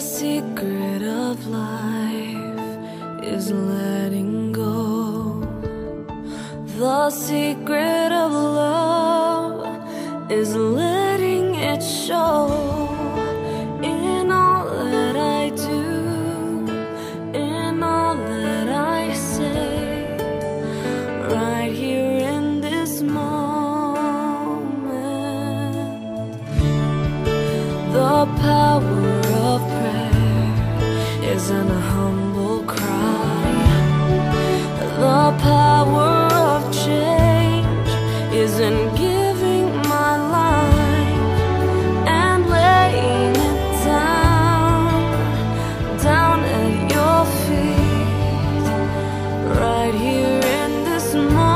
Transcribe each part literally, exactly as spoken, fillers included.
secret of life is letting go. The secret of love is letting it show in all that I do, in all that I say, right here in this moment. The power of prayer is in a humble cry. The power of change is in giving my life and laying it down, down at your feet, right here in this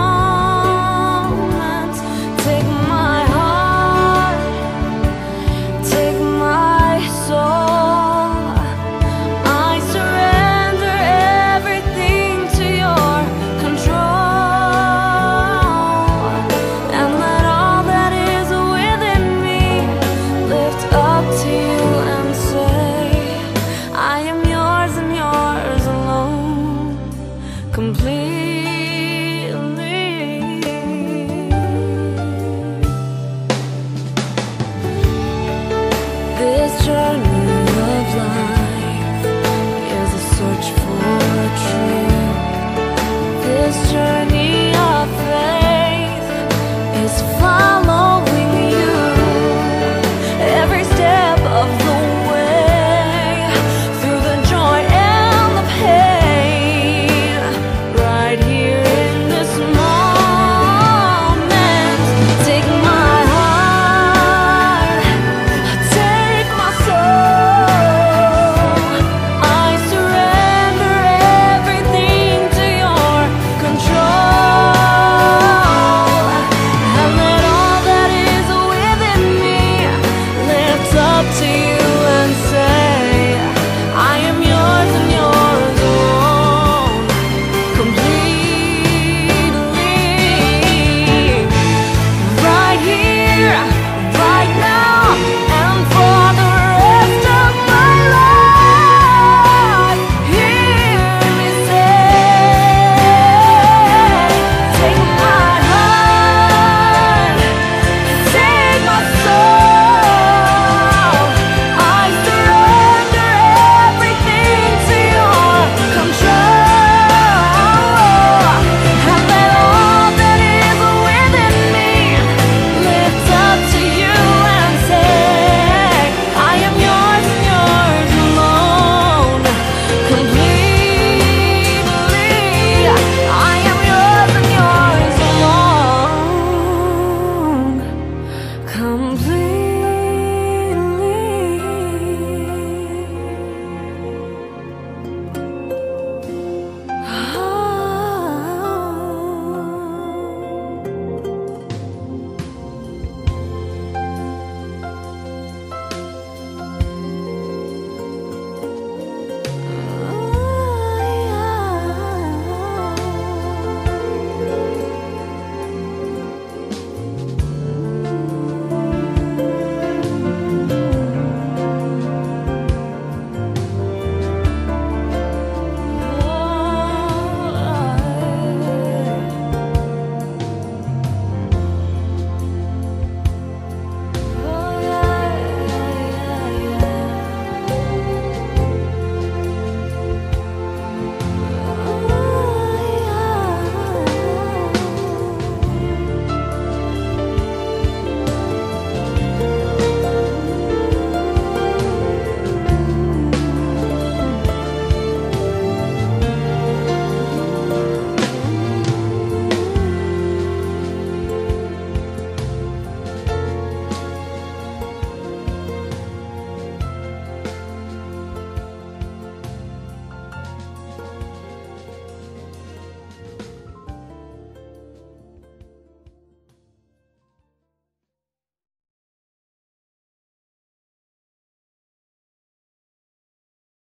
moment. Take my heart, take my soul, I surrender everything to your control, and let all that is within me lift up to you and say, I am yours and yours alone, completely. This journey